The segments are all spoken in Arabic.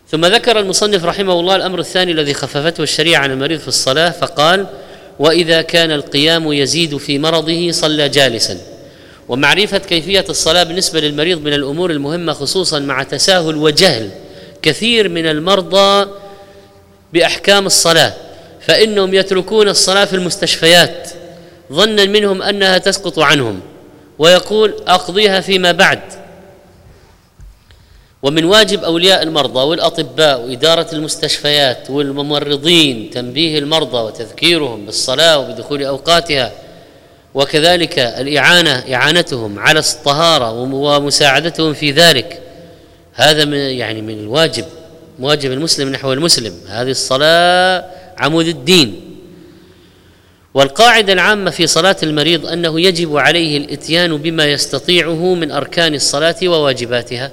ثم ذكر المصنف رحمه الله الأمر الثاني الذي خففته الشريعة عن المريض في الصلاة، فقال: وإذا كان القيام يزيد في مرضه صلى جالسا. ومعرفة كيفية الصلاة بالنسبة للمريض من الأمور المهمة، خصوصا مع تساهل وجهل كثير من المرضى بأحكام الصلاة، فإنهم يتركون الصلاة في المستشفيات ظنا منهم أنها تسقط عنهم، ويقول: أقضيها فيما بعد. ومن واجب أولياء المرضى والأطباء وإدارة المستشفيات والممرضين تنبيه المرضى وتذكيرهم بالصلاة وبدخول أوقاتها، وكذلك إعانتهم على الطهارة ومساعدتهم في ذلك. هذا من الواجب، واجب المسلم نحو المسلم. هذه الصلاة عمود الدين. والقاعدة العامة في صلاة المريض أنه يجب عليه الإتيان بما يستطيعه من أركان الصلاة وواجباتها،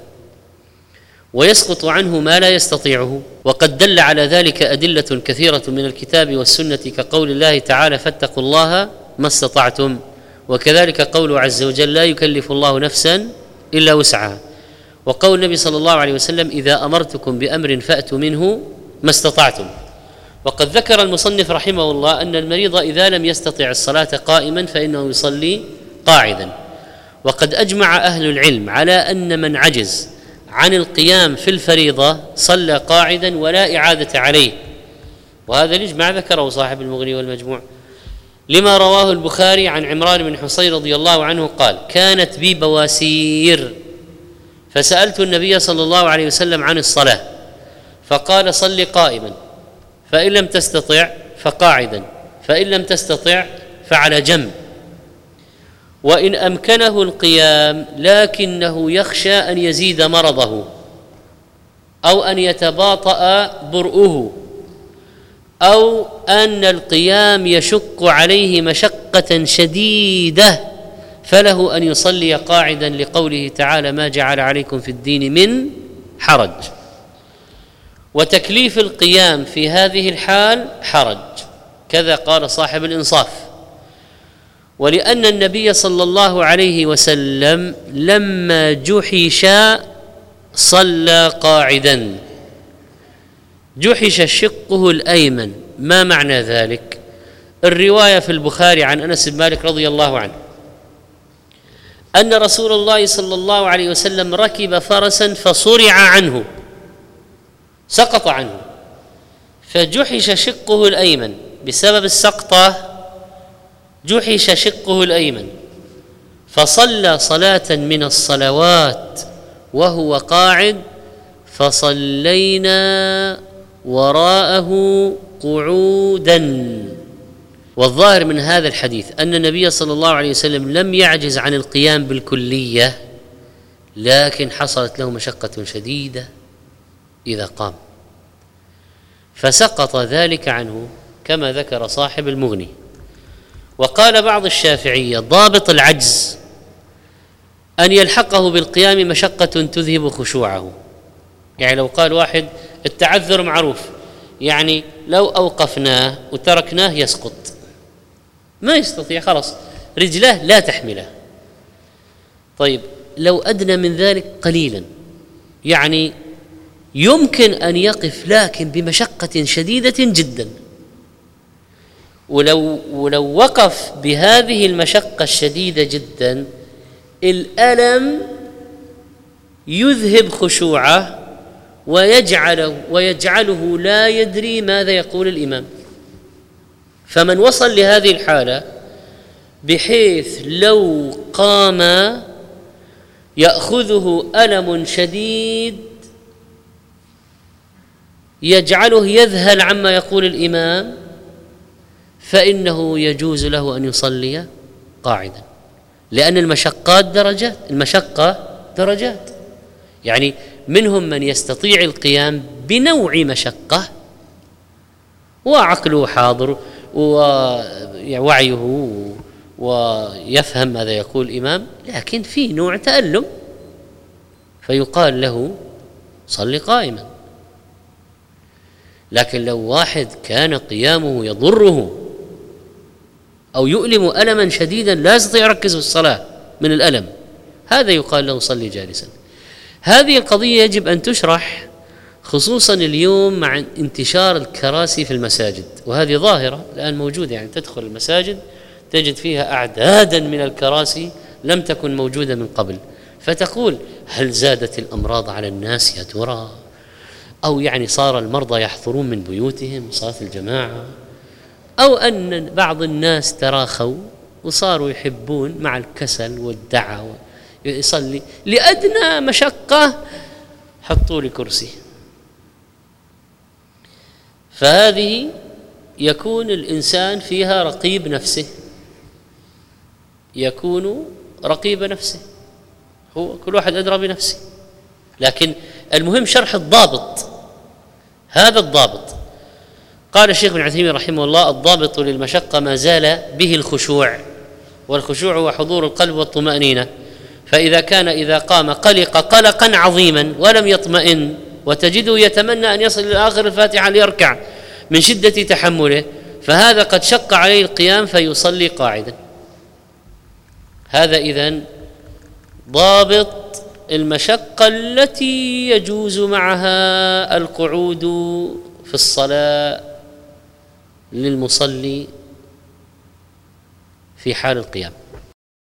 ويسقط عنه ما لا يستطيعه. وقد دل على ذلك أدلة كثيرة من الكتاب والسنة، كقول الله تعالى: فاتقوا الله ما استطعتم، وكذلك قوله عز وجل: لا يكلف الله نفسا إلا وسعها، وقول النبي صلى الله عليه وسلم: إذا أمرتكم بأمر فأتوا منه ما استطعتم. وقد ذكر المصنف رحمه الله أن المريض إذا لم يستطع الصلاة قائما فإنه يصلي قاعدا. وقد أجمع أهل العلم على أن من عجز عن القيام في الفريضة صلى قاعدا ولا إعادة عليه. وهذا الإجماع ذكره صاحب المغني والمجموع، لما رواه البخاري عن عمران بن حصين رضي الله عنه قال: كانت بي بواسير فسألت النبي صلى الله عليه وسلم عن الصلاة، فقال: صل قائما، فإن لم تستطع فقاعدا، فإن لم تستطع فعلى جنب. وإن أمكنه القيام لكنه يخشى أن يزيد مرضه أو أن يتباطأ برؤه أو أن القيام يشق عليه مشقة شديدة، فله أن يصلي قاعدا، لقوله تعالى: ما جعل عليكم في الدين من حرج. وتكليف القيام في هذه الحال حرج، كذا قال صاحب الإنصاف. ولأن النبي صلى الله عليه وسلم لما جحش صلى قاعدا. جحش شقه الأيمن، ما معنى ذلك؟ الرواية في البخاري عن أنس بن مالك رضي الله عنه أن رسول الله صلى الله عليه وسلم ركب فرسا فصرع عنه، سقط عنه، فجحش شقه الأيمن بسبب السقطة، جحش شقه الأيمن، فصلى صلاة من الصلوات وهو قاعد، فصلينا وراءه قعودا. والظاهر من هذا الحديث أن النبي صلى الله عليه وسلم لم يعجز عن القيام بالكلية، لكن حصلت له مشقة شديدة إذا قام، فسقط ذلك عنه كما ذكر صاحب المغني. وقال بعض الشافعية: ضابط العجز أن يلحقه بالقيام مشقة تذهب خشوعه. يعني لو قال واحد التعذر معروف، يعني لو أوقفناه وتركناه يسقط، ما يستطيع، خلاص رجله لا تحمله. طيب لو أدنى من ذلك قليلا، يعني يمكن أن يقف لكن بمشقة شديدة جدا، ولو وقف بهذه المشقة الشديدة جدا الألم يذهب خشوعه ويجعله لا يدري ماذا يقول الإمام. فمن وصل لهذه الحالة بحيث لو قام يأخذه ألم شديد يجعله يذهل عما يقول الإمام، فإنه يجوز له أن يصلي قاعدا، لأن المشقة درجات. يعني منهم من يستطيع القيام بنوع مشقة وعقله حاضر ووعيه ويفهم ماذا يقول الإمام، لكن في نوع تألم فيقال له صل قائما. لكن لو واحد كان قيامه يضره أو يؤلم ألما شديدا لا يستطيع يركز في الصلاة من الألم، هذا يقال له صلي جالسا. هذه القضية يجب أن تشرح خصوصا اليوم مع انتشار الكراسي في المساجد، وهذه ظاهرة الآن موجودة، يعني تدخل المساجد تجد فيها أعدادا من الكراسي لم تكن موجودة من قبل، فتقول هل زادت الأمراض على الناس يا ترى؟ أو يعني صار المرضى يحضرون من بيوتهم صلاة الجماعة، أو أن بعض الناس تراخوا وصاروا يحبون مع الكسل والدعة يصلي لأدنى مشقة حطوا لي كرسي. فهذه يكون الإنسان فيها رقيب نفسه، يكون رقيب نفسه، هو كل واحد أدرى بنفسه. لكن المهم شرح الضابط، هذا الضابط. قال الشيخ ابن عثيمين رحمه الله: الضابط للمشقة ما زال به الخشوع، والخشوع هو حضور القلب والطمأنينة، فإذا كان إذا قام قلق قلقا عظيما ولم يطمئن، وتجده يتمنى أن يصل إلى آخر الفاتحة ليركع من شدة تحمله، فهذا قد شق عليه القيام فيصلي قاعدا. هذا إذن ضابط المشقة التي يجوز معها القعود في الصلاة للمصلي في حال القيام.